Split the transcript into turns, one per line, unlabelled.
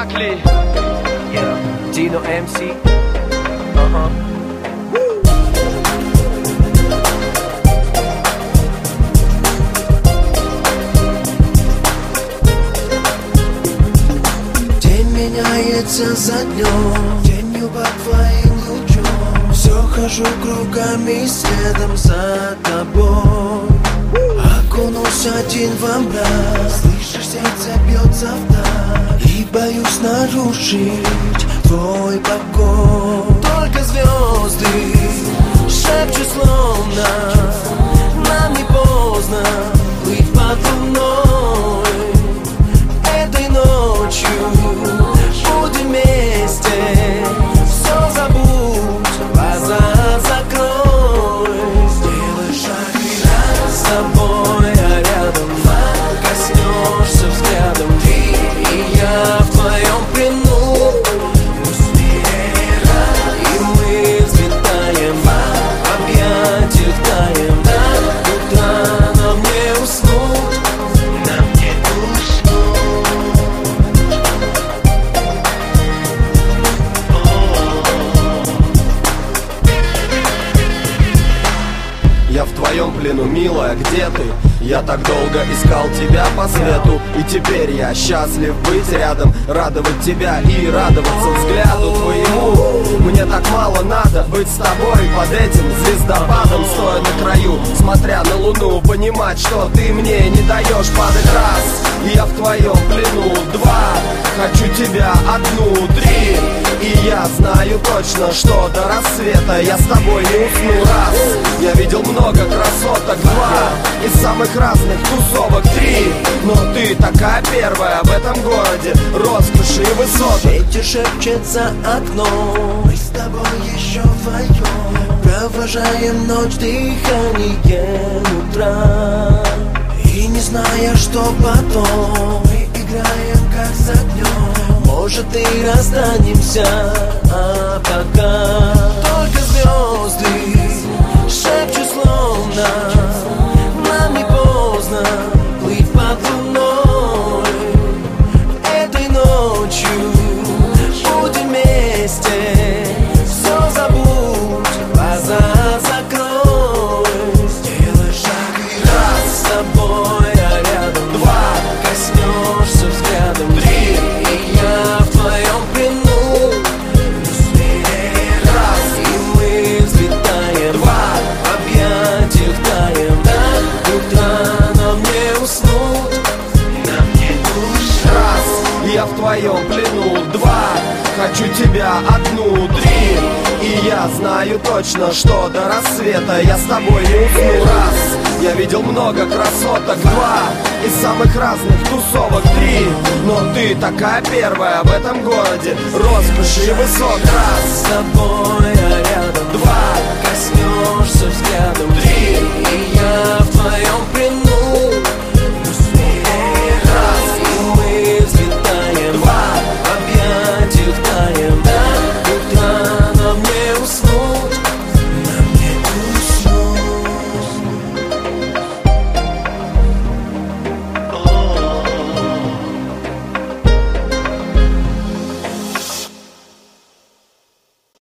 Irakley, yeah, Dino MC,
День меняется за днем, тенью под твоим лучом. Все хожу кругами следом за тобой. Окунусь один во мрак, слышишь, сердце бьется вдаль, и боюсь нарушить твой покой. Только звезды шепчут словно нам не поздно плыть под луной. Этой ночью будем вместе, все забудь, глаза закрой. Сделай шаг и рядом с тобой, а рядом коснешься взглядом ты и я в твоем плену. И мы взлетаем, в объятиях таем. До утра нам не уснуть, нам не уснуть.
Я в твоем плену, милая, где ты? Я так долго искал тебя по свету, и теперь я счастлив быть рядом, радовать тебя и радоваться взгляду твоему. Мне так мало надо быть с тобой под этим звездопадом, стоя на краю, смотря на луну, понимать, что ты мне не даешь падать. Раз, и я в твоем плену. Два, хочу тебя. Одну, три, и я знаю точно, что до рассвета я с тобой не усну. Раз, я видел много красоток. Два, из самых разных тусовок. Три, но ты такая первая в этом городе роскоши и высоток.
Ветер шепчет за окном, мы с тобой еще вдвоем провожаем ночь дыханием утра. И не зная, что потом, мы играем как за днем. Может и расстанемся, а пока только звезды шепчут словно нам не поздно плыть под луной. Этой ночью будем вместе, все забудь, глаза закрой. Сделай шаг и раз с тобой, а рядом. Два, коснешься взглядом. Три, и я в твоем плену. Раз, и мы взлетаем. Два, в объятиях таем. До утра нам не уснуть, нам не уснуть.
Раз, я в твоем плену. Два, хочу тебя. Одну, три, и я знаю точно, что до рассвета я с тобой не усну. Раз, я видел много красоток. Два, из самых разных тусовок. Три, но ты такая первая в этом городе роскоши и высот. Раз,
с тобой, а рядом.
два,
Коснешься взглядом. Три, и я в твоем плену.